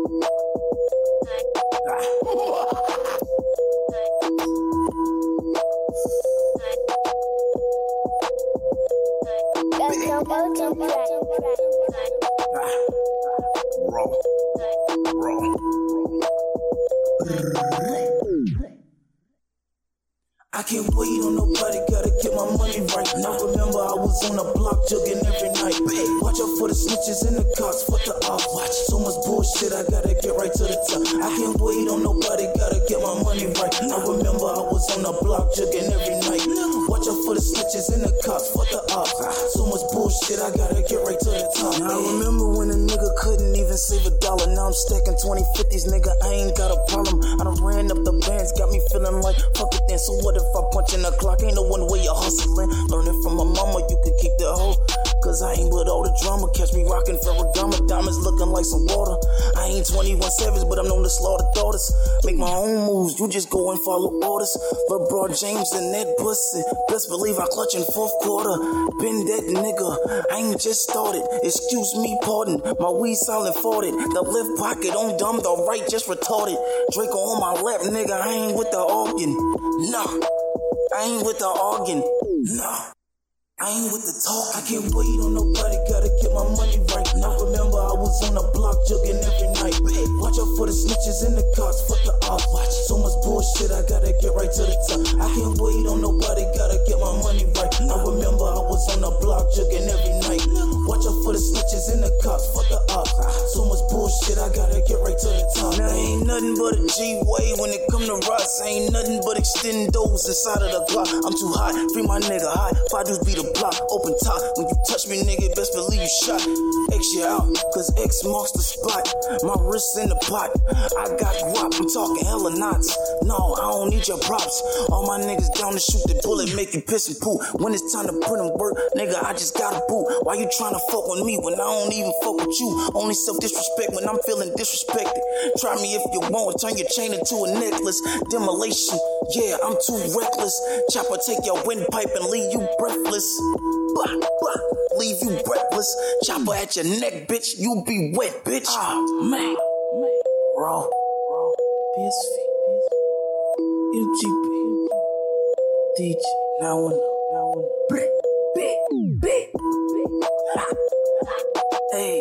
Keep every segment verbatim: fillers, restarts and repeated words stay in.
I can't wait on nobody, gotta get my money right. Now remember I was on the block jugging every night. Watch out for the snitches and the cops, fuck the off. Watch so much bullshit, I gotta get right to the top. I can't wait on nobody, gotta get my money right. Now remember I was on the block jugging every night. Watch out for the snitches and the cops, fuck the off. So much bullshit, I gotta get right to the top. Now I remember when a nigga couldn't even save a dollar. Now I'm stacking twenty fifties, nigga, I ain't got a problem. I done ran up the bands, got me feeling like fuck it then. So what if I punch in the clock? Ain't no one way you're hustling. Learning from my mama, you can keep the hoe. Cause I ain't with all the drama. Catch me rockin' Ferragamo, diamonds looking like some water. I ain't twenty-one Savage, but I'm known to slaughter daughters. Make my own moves, you just go and follow orders. LeBron James and that pussy, best believe I clutch in fourth quarter. Been that nigga, I ain't just started. Excuse me, pardon, my weed silent farted. The left pocket on dumb, the right just retarded. Draco on my lap, nigga, I ain't with the organ. Nah, I ain't with the organ. Nah, I ain't with the talk. I can't wait on nobody, gotta get my money right. Now remember I was on the block jugging every night. Watch out for the snitches and the cops, fuck the off. Watch so much bullshit, I gotta get right to the top. I can't wait on nobody, gotta get my money right. Now remember I was on the block jugging every night. Watch out for the snitches and the cops, fuck the off. So much bullshit, I gotta get right to the top. Now ain't nothing but a G-way when it come to rocks. Ain't nothing but extendos inside of the Glock. I'm too hot, free my nigga high. Five dudes beat a block, open top. When you touch me, nigga, best believe you shot. X you out, cause X marks the spot. My wrist in the pot, I got guap, I'm talking hella knots. No, I don't need your props. All my niggas down to shoot the bullet, make you piss and poo. When it's time to put in work, nigga, I just gotta boot. Why you tryna fuck with me when I don't even fuck with you? Only self-disrespect when I'm feeling disrespected. Try me if you want, turn your chain into a necklace. Demolition, yeah, I'm too reckless. Chopper take your windpipe and leave you breathless. Bah, bah, leave you breathless. Chopper at your neck, bitch, you be wet, bitch. Ah, man, raw, raw, P S V, U G B, D J, now I know, now I know. Bit, bit, bit, hey,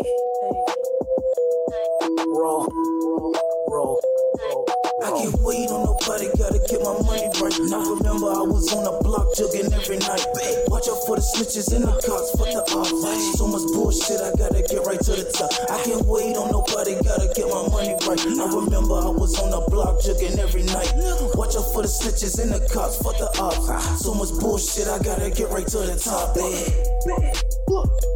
raw, raw, raw. I can't wait on nobody, gotta get my money right. Now remember I was on the block jugging every night. Watch out for the snitches and the cops, fuck the off. So much bullshit, I gotta get right to the top. I can't wait on nobody, gotta get my money right. Now remember I was on the block jugging every night. Watch out for the snitches and the cops, fuck the off. So much bullshit, I gotta get right to the top.